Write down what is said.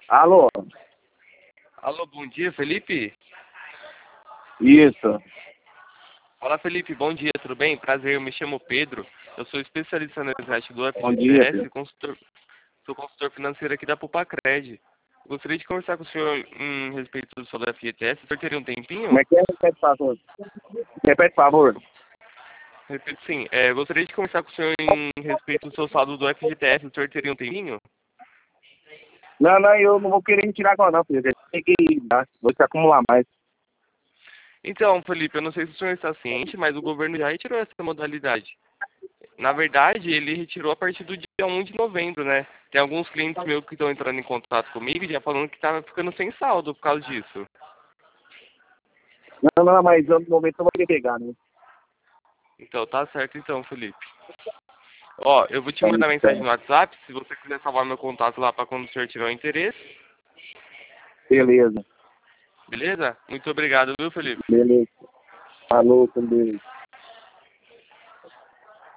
Alô? Alô, bom dia, Felipe? Isso. Olá, Felipe, bom dia, tudo bem? Prazer, eu me chamo Pedro, eu sou especialista na SAT do Bom dia, FGTS, Pedro. sou consultor financeiro aqui da Pupacred. Gostaria de conversar com o senhor em respeito do seu FGTS, o senhor teria um tempinho? Como é que é? Repete, por favor. Repete, por favor. Repito, sim, gostaria de conversar com o senhor em respeito do seu saldo do FGTS, o senhor teria um tempinho? Não, eu não vou querer me tirar agora não, filho. Tem que vou te acumular mais. Então, Felipe, eu não sei se o senhor está ciente, mas o governo já retirou essa modalidade. Na verdade, ele retirou a partir do dia 1 de novembro, né? Tem alguns clientes meus que estão entrando em contato comigo e já falando que estava ficando sem saldo por causa disso. Não, mas eu, no momento eu vou querer pegar, né? Então, tá certo então, Felipe. Ó, eu vou te Então, mandar mensagem no WhatsApp, se você quiser salvar meu contato lá para quando o senhor tiver o interesse. beleza. Beleza? Muito obrigado, viu, Felipe? Beleza. Falou, com Deus.